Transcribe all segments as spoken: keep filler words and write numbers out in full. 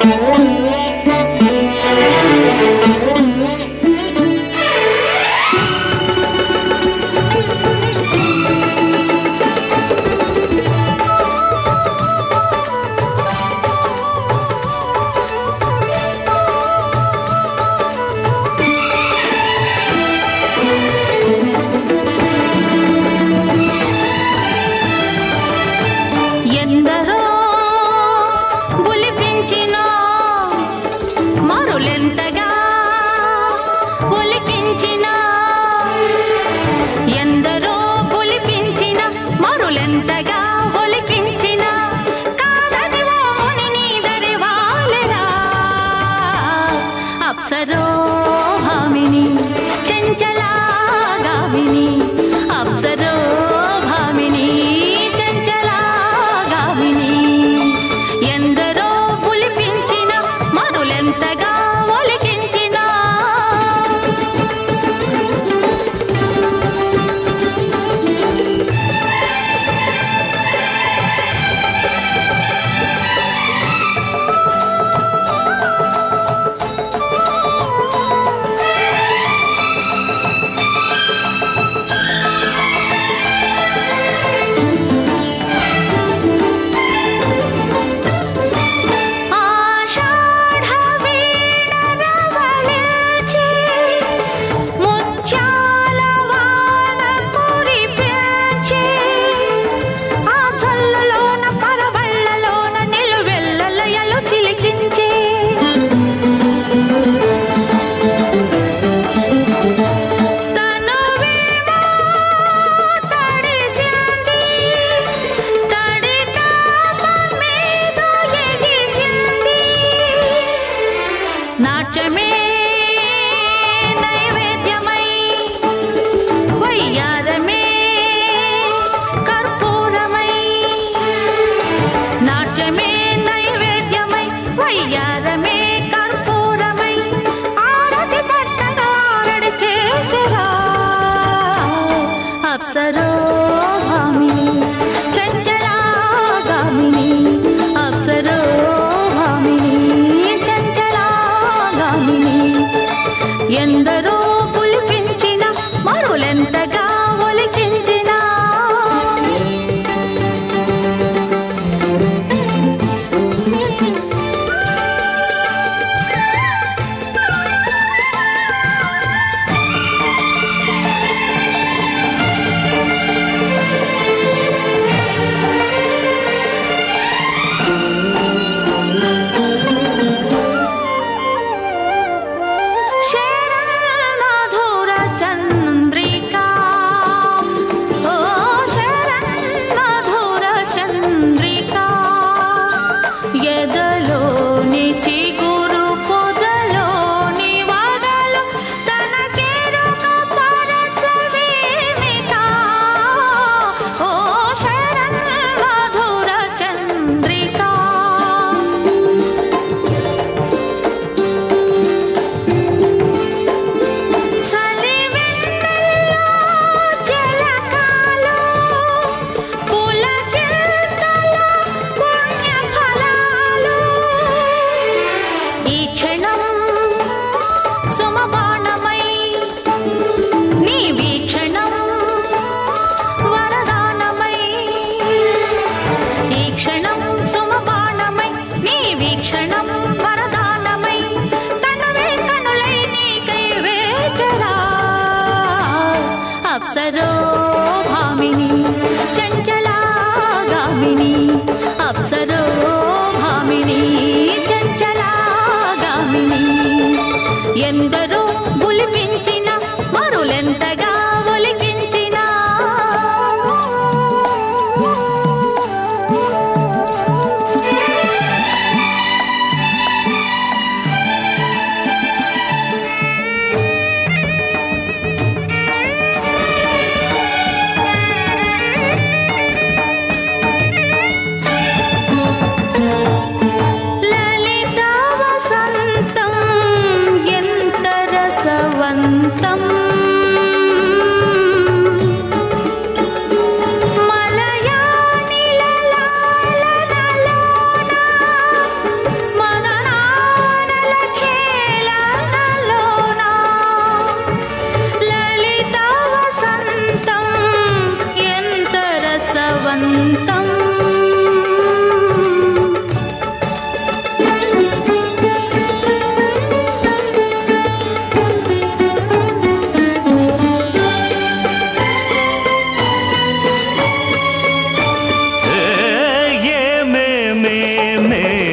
అప్సరోహామిని చంచలాగామిని అప్సరోహామిని చంచలాగామిని ఎందరో పులిపించిన మరులెంతగా ఒలికించిన నాట్యమే నైవేద్యమై వయ్యారమే కర్పూరమై నాట్యమే నైవేద్యమై వయ్యారమే కర్పూరమై ఆరతి పట్టగా ఆరడి చేసిరా అప్సరోహామిని చంచలాగామిని అప్సరోహామిని ఎందరో పులిపించిన మరులెంతగా ఒలికించిన అప్సరోహామిని చంచలాగామిని అప్సరోహామిని చంచలాగామిని ఎందరో పులిపించిన మరులెంతగా ఒలికించిన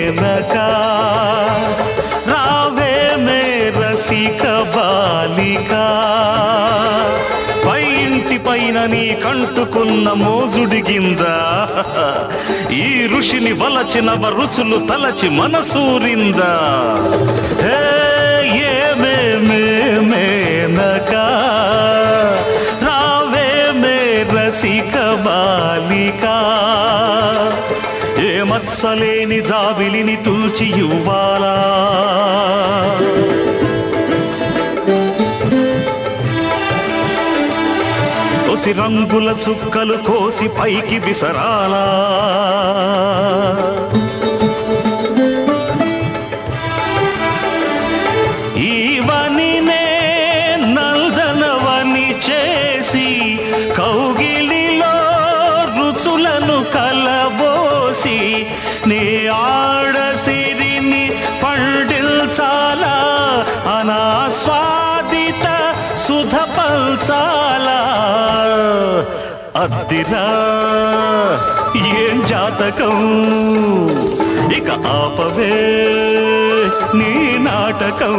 మేనకా రావే మే రసిక బాలికా పై ఇంటి పైన నీ కంటుకున్న మోజుడిగిందా ఈ ఋషిని వలచిన రుచులు తలచి మనసూరిందా హే ఏమే మే మేనకా రావే మే రసిక బాలికా ఏ మత్సలేని జాబిలిని తూచి ఇవ్వాలా తొసి రంగుల చుక్కలు కోసి పైకి విసరాలా ఈవనినే నందనవని చేసి కౌగిలిలో రుచులను కలబోసి నీ ఆడసిరిని పండిల్చాలా అనాస్వాదిత సుధ పల్చాలా అద్దిరా ఏం జాతకం ఇక ఆపవే నీ నాటకం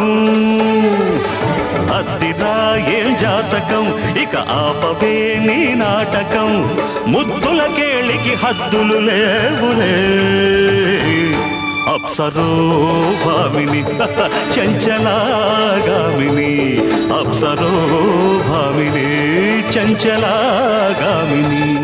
అద్దిరా ఏం జాతకం ఇక ఆపవే నీ నాటకం ముద్దుల కేళికి హద్దులు లేవులే అప్సరో భామిని చంచలాగామిని అప్సరో భామిని చంచలాగామిని